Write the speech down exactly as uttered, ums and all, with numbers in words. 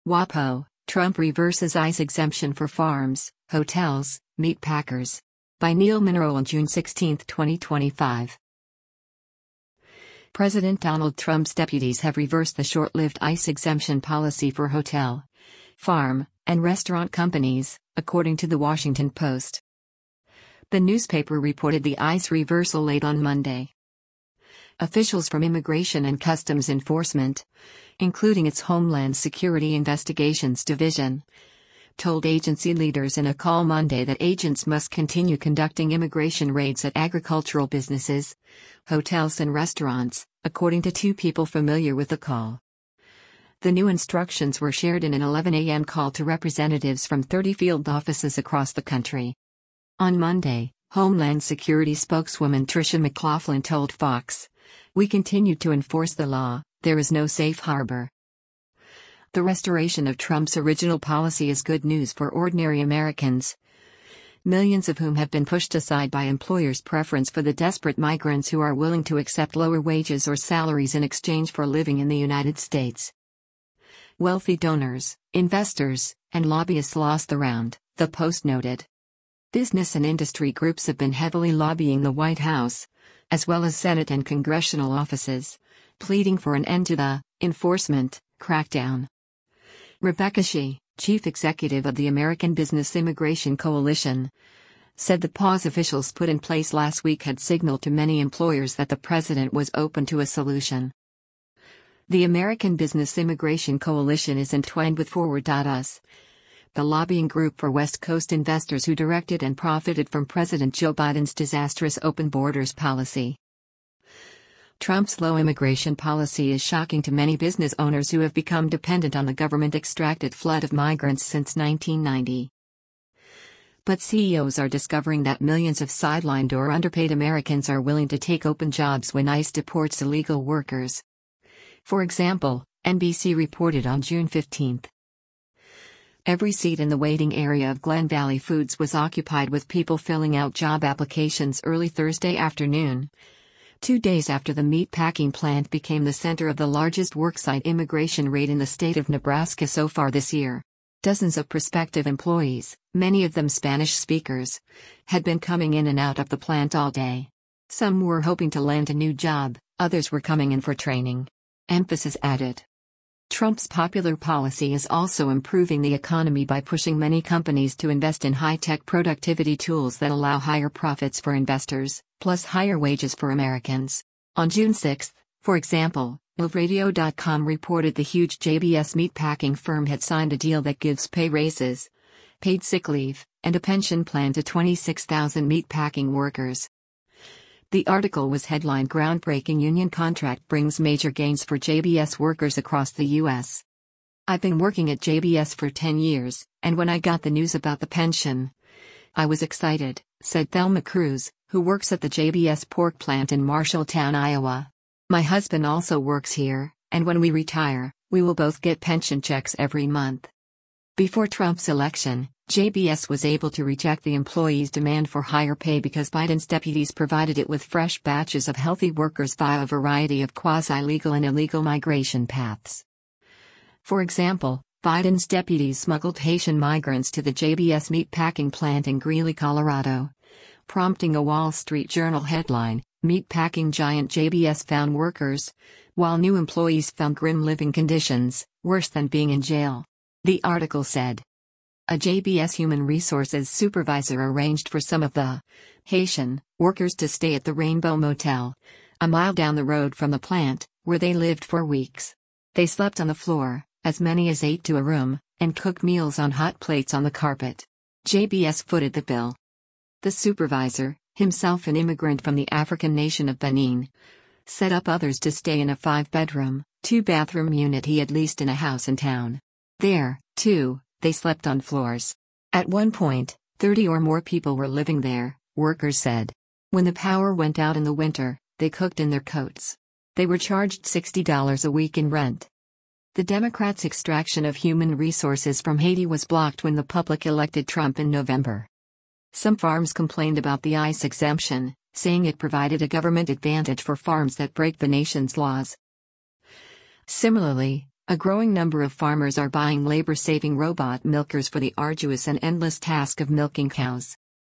WAPO, Trump reverses ICE exemption for farms, hotels, meat packers. By Neil Mineral on June sixteenth, twenty twenty-five. President Donald Trump's deputies have reversed the short-lived ICE exemption policy for hotel, farm, and restaurant companies, according to the Washington Post. The newspaper reported the ICE reversal late on Monday. Officials from Immigration and Customs Enforcement, including its Homeland Security Investigations Division, told agency leaders in a call Monday that agents must continue conducting immigration raids at agricultural businesses, hotels and restaurants, according to two people familiar with the call. The new instructions were shared in an eleven a m call to representatives from thirty field offices across the country. On Monday, Homeland Security spokeswoman Tricia McLaughlin told Fox, "We continue to enforce the law, there is no safe harbor." The restoration of Trump's original policy is good news for ordinary Americans, millions of whom have been pushed aside by employers' preference for the desperate migrants who are willing to accept lower wages or salaries in exchange for living in the United States. Wealthy donors, investors, and lobbyists lost the round, the Post noted. Business and industry groups have been heavily lobbying the White House, as well as Senate and congressional offices, pleading for an end to the enforcement crackdown. Rebecca Shih, chief executive of the American Business Immigration Coalition, said the pause officials put in place last week had signaled to many employers that the president was open to a solution. The American Business Immigration Coalition is entwined with Forward dot U S, the lobbying group for West Coast investors who directed and profited from President Joe Biden's disastrous open borders policy. Trump's low immigration policy is shocking to many business owners who have become dependent on the government-extracted flood of migrants since nineteen ninety. But C E Os are discovering that millions of sidelined or underpaid Americans are willing to take open jobs when ICE deports illegal workers. For example, N B C reported on June fifteenth. Every seat in the waiting area of Glen Valley Foods was occupied with people filling out job applications early Thursday afternoon, two days after the meat packing plant became the center of the largest worksite immigration raid in the state of Nebraska so far this year. Dozens of prospective employees, many of them Spanish speakers, had been coming in and out of the plant all day. Some were hoping to land a new job, others were coming in for training. Emphasis added. Trump's popular policy is also improving the economy by pushing many companies to invest in high-tech productivity tools that allow higher profits for investors, plus higher wages for Americans. On June sixth, for example, Live Radio dot com reported the huge J B S meatpacking firm had signed a deal that gives pay raises, paid sick leave, and a pension plan to twenty-six thousand meatpacking workers. The article was headlined "Groundbreaking Union Contract Brings Major Gains for J B S Workers Across the U S" I've been working at J B S for ten years, and when I got the news about the pension, I was excited, said Thelma Cruz, who works at the J B S pork plant in Marshalltown, Iowa. My husband also works here, and when we retire, we will both get pension checks every month. Before Trump's election, J B S was able to reject the employees' demand for higher pay because Biden's deputies provided it with fresh batches of healthy workers via a variety of quasi-legal and illegal migration paths. For example, Biden's deputies smuggled Haitian migrants to the J B S meatpacking plant in Greeley, Colorado, prompting a Wall Street Journal headline, "Meatpacking giant J B S found workers, while new employees found grim living conditions, worse than being in jail." The article said. A J B S human resources supervisor arranged for some of the Haitian workers to stay at the Rainbow Motel, a mile down the road from the plant, where they lived for weeks. They slept on the floor, as many as eight to a room, and cooked meals on hot plates on the carpet. J B S footed the bill. The supervisor, himself an immigrant from the African nation of Benin, set up others to stay in a five-bedroom, two-bathroom unit he had leased in a house in town. There, too, they slept on floors. At one point, thirty or more people were living there, workers said. When the power went out in the winter, they cooked in their coats. They were charged sixty dollars a week in rent. The Democrats' extraction of human resources from Haiti was blocked when the public elected Trump in November. Some farms complained about the ICE exemption, saying it provided a government advantage for farms that break the nation's laws. Similarly, A growing number of farmers are buying labor-saving robot milkers for the arduous and endless task of milking cows.